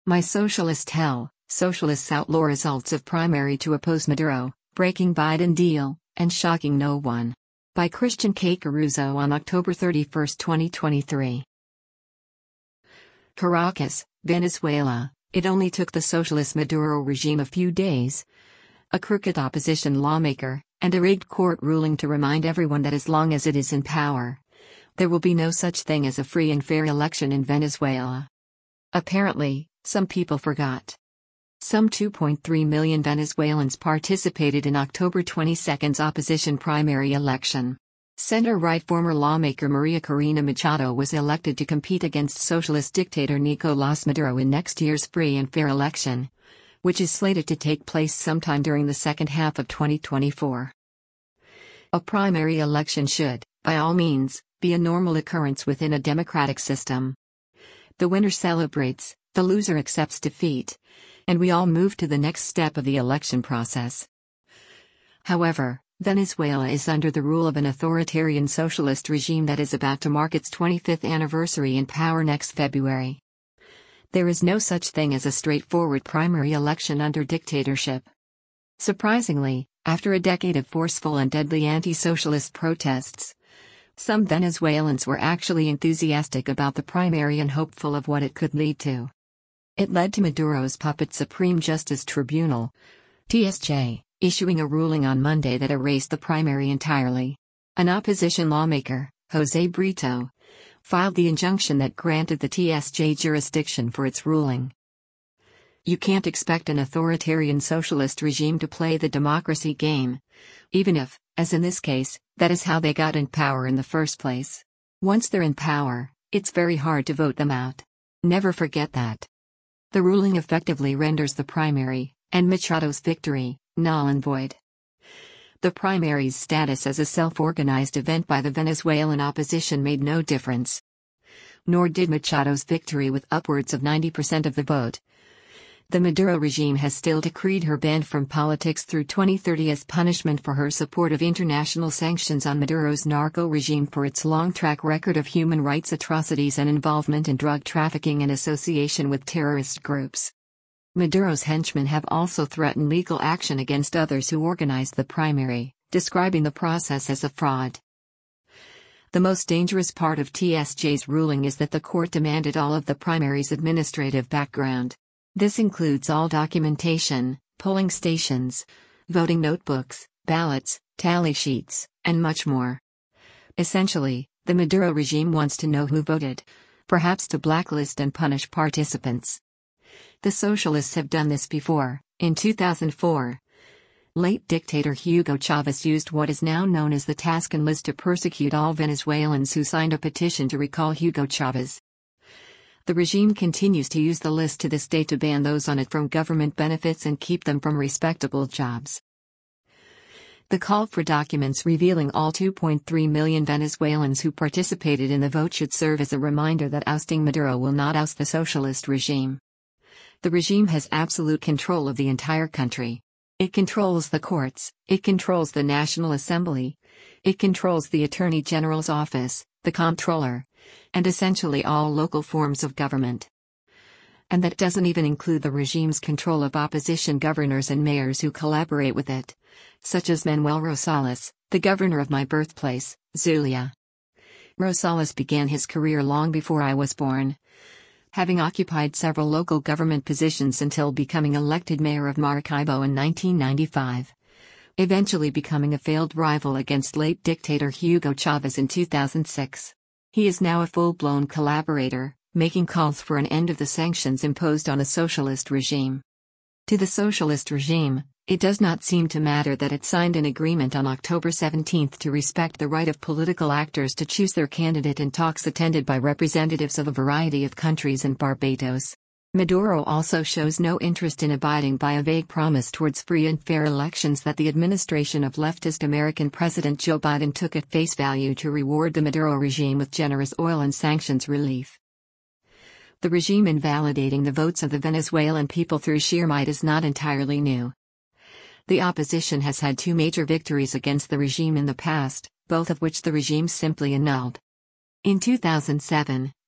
My Socialist Hell, Socialists Outlaw Results of Primary to Oppose Maduro, Breaking Biden Deal, and Shocking No One. By Christian K. Caruso on October 31, 2023. Caracas, Venezuela. It only took the socialist Maduro regime a few days, a crooked opposition lawmaker, and a rigged court ruling to remind everyone that as long as it is in power, there will be no such thing as a free and fair election in Venezuela. Apparently, some people forgot. Some 2.3 million Venezuelans participated in October 22's opposition primary election. Center-right former lawmaker Maria Corina Machado was elected to compete against socialist dictator Nicolás Maduro in next year's free and fair election, which is slated to take place sometime during the second half of 2024. A primary election should, by all means, be a normal occurrence within a democratic system. The winner celebrates, the loser accepts defeat, and we all move to the next step of the election process. However, Venezuela is under the rule of an authoritarian socialist regime that is about to mark its 25th anniversary in power next February. There is no such thing as a straightforward primary election under dictatorship. Surprisingly, after a decade of forceful and deadly anti-socialist protests, some Venezuelans were actually enthusiastic about the primary and hopeful of what it could lead to. It led to Maduro's puppet Supreme Justice Tribunal, TSJ, issuing a ruling on Monday that erased the primary entirely. An opposition lawmaker, José Brito, filed the injunction that granted the TSJ jurisdiction for its ruling. You can't expect an authoritarian socialist regime to play the democracy game, even if, as in this case, that is how they got in power in the first place. Once they're in power, it's very hard to vote them out. Never forget that. The ruling effectively renders the primary, and Machado's victory, null and void. The primary's status as a self-organized event by the Venezuelan opposition made no difference. Nor did Machado's victory with upwards of 90% of the vote. The Maduro regime has still decreed her banned from politics through 2030 as punishment for her support of international sanctions on Maduro's narco regime for its long track record of human rights atrocities and involvement in drug trafficking and association with terrorist groups. Maduro's henchmen have also threatened legal action against others who organized the primary, describing the process as a fraud. The most dangerous part of TSJ's ruling is that the court demanded all of the primary's administrative background. This includes all documentation, polling stations, voting notebooks, ballots, tally sheets, and much more. Essentially, the Maduro regime wants to know who voted, perhaps to blacklist and punish participants. The socialists have done this before. In 2004, late dictator Hugo Chavez used what is now known as the Tascan List to persecute all Venezuelans who signed a petition to recall Hugo Chavez. The regime continues to use the list to this day to ban those on it from government benefits and keep them from respectable jobs. The call for documents revealing all 2.3 million Venezuelans who participated in the vote should serve as a reminder that ousting Maduro will not oust the socialist regime. The regime has absolute control of the entire country. It controls the courts, it controls the National Assembly, it controls the Attorney General's office, the Comptroller, and essentially all local forms of government. And that doesn't even include the regime's control of opposition governors and mayors who collaborate with it, such as Manuel Rosales, the governor of my birthplace, Zulia. Rosales began his career long before I was born, having occupied several local government positions until becoming elected mayor of Maracaibo in 1995, eventually becoming a failed rival against late dictator Hugo Chavez in 2006. He is now a full-blown collaborator, making calls for an end of the sanctions imposed on a socialist regime. To the socialist regime, it does not seem to matter that it signed an agreement on October 17 to respect the right of political actors to choose their candidate in talks attended by representatives of a variety of countries and Barbados. Maduro also shows no interest in abiding by a vague promise towards free and fair elections that the administration of leftist American President Joe Biden took at face value to reward the Maduro regime with generous oil and sanctions relief. The regime invalidating the votes of the Venezuelan people through sheer might is not entirely new. The opposition has had two major victories against the regime in the past, both of which the regime simply annulled. In 2007,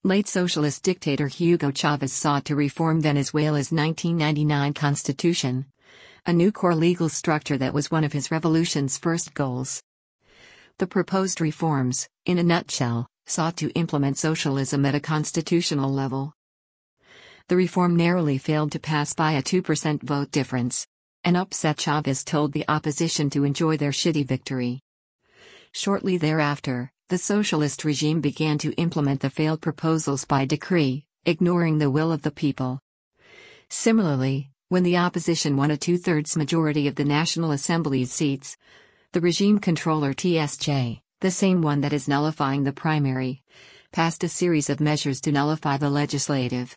Late socialist dictator Hugo Chavez sought to reform Venezuela's 1999 constitution, a new core legal structure that was one of his revolution's first goals. The proposed reforms, in a nutshell, sought to implement socialism at a constitutional level. The reform narrowly failed to pass by a 2% vote difference. An upset Chavez told the opposition to enjoy their shitty victory. Shortly thereafter, the socialist regime began to implement the failed proposals by decree, ignoring the will of the people. Similarly, when the opposition won a 2/3 majority of the National Assembly's seats, the regime controller TSJ, the same one that is nullifying the primary, passed a series of measures to nullify the legislative.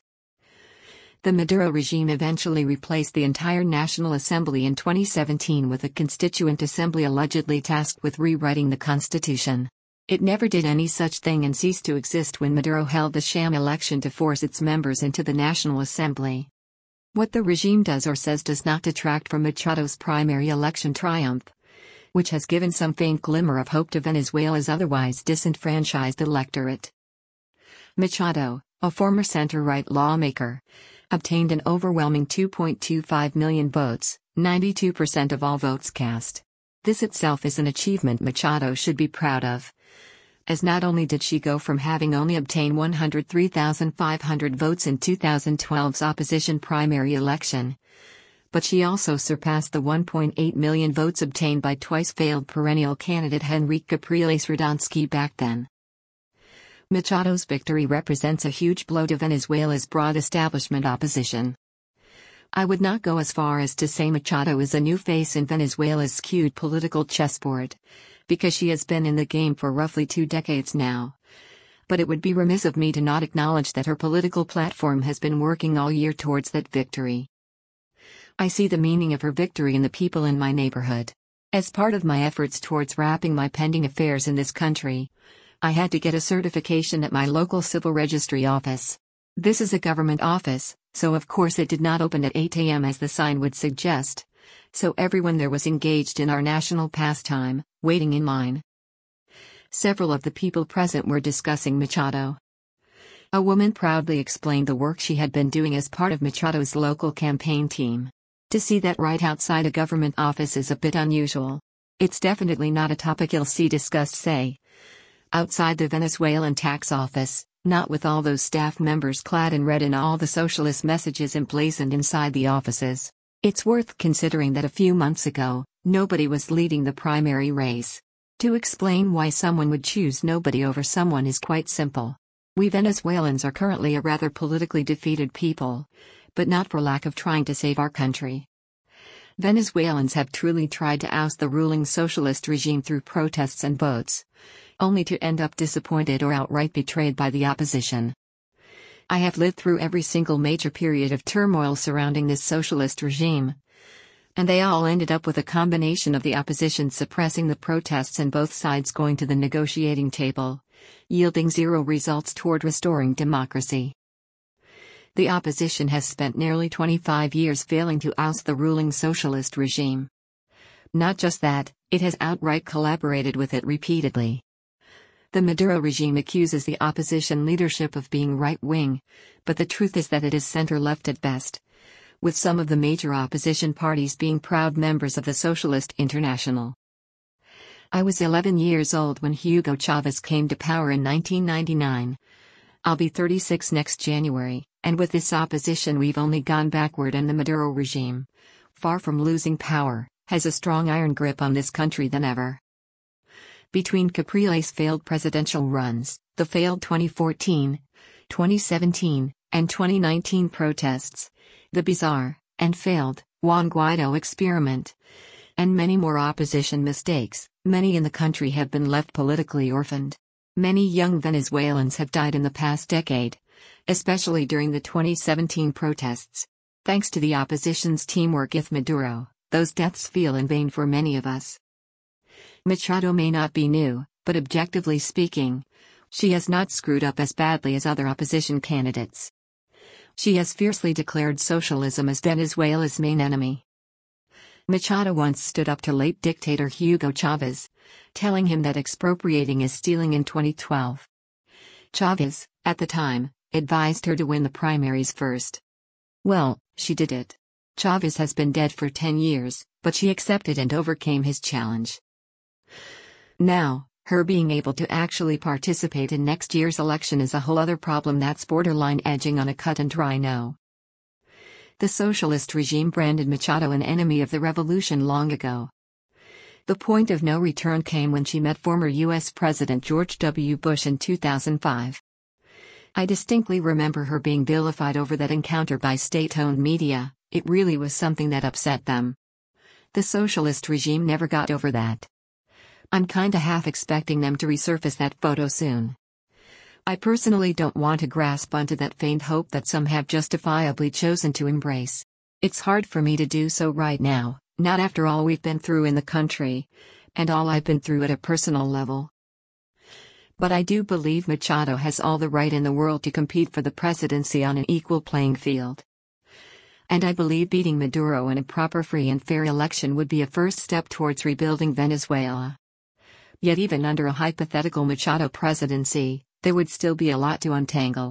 The Maduro regime eventually replaced the entire National Assembly in 2017 with a Constituent Assembly allegedly tasked with rewriting the Constitution. It never did any such thing and ceased to exist when Maduro held the sham election to force its members into the National Assembly. What the regime does or says does not detract from Machado's primary election triumph, which has given some faint glimmer of hope to Venezuela's otherwise disenfranchised electorate. Machado, a former center-right lawmaker, obtained an overwhelming 2.25 million votes, 92% of all votes cast. This itself is an achievement Machado should be proud of, as not only did she go from having only obtained 103,500 votes in 2012's opposition primary election, but she also surpassed the 1.8 million votes obtained by twice-failed perennial candidate Henrique Capriles Radonsky back then. Machado's victory represents a huge blow to Venezuela's broad establishment opposition. I would not go as far as to say Machado is a new face in Venezuela's skewed political chessboard, because she has been in the game for roughly 2 decades now. But it would be remiss of me to not acknowledge that her political platform has been working all year towards that victory. I see the meaning of her victory in the people in my neighborhood. As part of my efforts towards wrapping my pending affairs in this country, I had to get a certification at my local civil registry office. This is a government office, so of course it did not open at 8 a.m. as the sign would suggest, so everyone there was engaged in our national pastime, waiting in line. Several of the people present were discussing Machado. A woman proudly explained the work she had been doing as part of Machado's local campaign team. To see that right outside a government office is a bit unusual. It's definitely not a topic you'll see discussed, say, outside the Venezuelan tax office, not with all those staff members clad in red and all the socialist messages emblazoned inside the offices. It's worth considering that a few months ago, nobody was leading the primary race. To explain why someone would choose nobody over someone is quite simple. We Venezuelans are currently a rather politically defeated people, but not for lack of trying to save our country. Venezuelans have truly tried to oust the ruling socialist regime through protests and votes, only to end up disappointed or outright betrayed by the opposition. I have lived through every single major period of turmoil surrounding this socialist regime, and they all ended up with a combination of the opposition suppressing the protests and both sides going to the negotiating table, yielding zero results toward restoring democracy. The opposition has spent nearly 25 years failing to oust the ruling socialist regime. Not just that, it has outright collaborated with it repeatedly. The Maduro regime accuses the opposition leadership of being right-wing, but the truth is that it is center-left at best, with some of the major opposition parties being proud members of the Socialist International. I was 11 years old when Hugo Chavez came to power in 1999. I'll be 36 next January, and with this opposition we've only gone backward, and the Maduro regime, far from losing power, has a strong iron grip on this country than ever. Between Capriles' failed presidential runs, the failed 2014, 2017, and 2019 protests, the bizarre, and failed, Juan Guaido experiment, and many more opposition mistakes, many in the country have been left politically orphaned. Many young Venezuelans have died in the past decade, especially during the 2017 protests. Thanks to the opposition's teamwork with Maduro, those deaths feel in vain for many of us. Machado may not be new, but objectively speaking, she has not screwed up as badly as other opposition candidates. She has fiercely declared socialism as Venezuela's main enemy. Machado once stood up to late dictator Hugo Chavez, telling him that expropriating is stealing in 2012. Chavez, at the time, advised her to win the primaries first. Well, she did it. Chavez has been dead for 10 years, but she accepted and overcame his challenge. Now, her being able to actually participate in next year's election is a whole other problem that's borderline edging on a cut-and-dry no. The socialist regime branded Machado an enemy of the revolution long ago. The point of no return came when she met former U.S. President George W. Bush in 2005. I distinctly remember her being vilified over that encounter by state-owned media. It really was something that upset them. The socialist regime never got over that. I'm kinda half expecting them to resurface that photo soon. I personally don't want to grasp onto that faint hope that some have justifiably chosen to embrace. It's hard for me to do so right now, not after all we've been through in the country, and all I've been through at a personal level. But I do believe Machado has all the right in the world to compete for the presidency on an equal playing field. And I believe beating Maduro in a proper free and fair election would be a first step towards rebuilding Venezuela. Yet even under a hypothetical Machado presidency, there would still be a lot to untangle.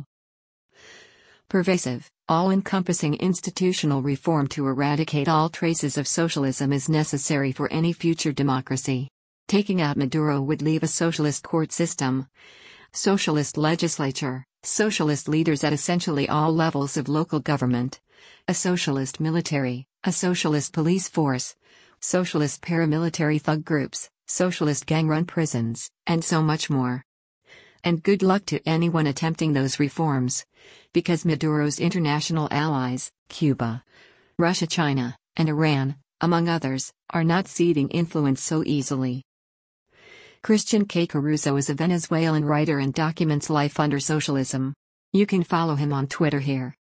Pervasive, all-encompassing institutional reform to eradicate all traces of socialism is necessary for any future democracy. Taking out Maduro would leave a socialist court system, socialist legislature, socialist leaders at essentially all levels of local government, a socialist military, a socialist police force, socialist paramilitary thug groups, socialist gang-run prisons, and so much more. And good luck to anyone attempting those reforms, because Maduro's international allies, Cuba, Russia, China, and Iran, among others, are not ceding influence so easily. Christian K. Caruso is a Venezuelan writer and documents life under socialism. You can follow him on Twitter here.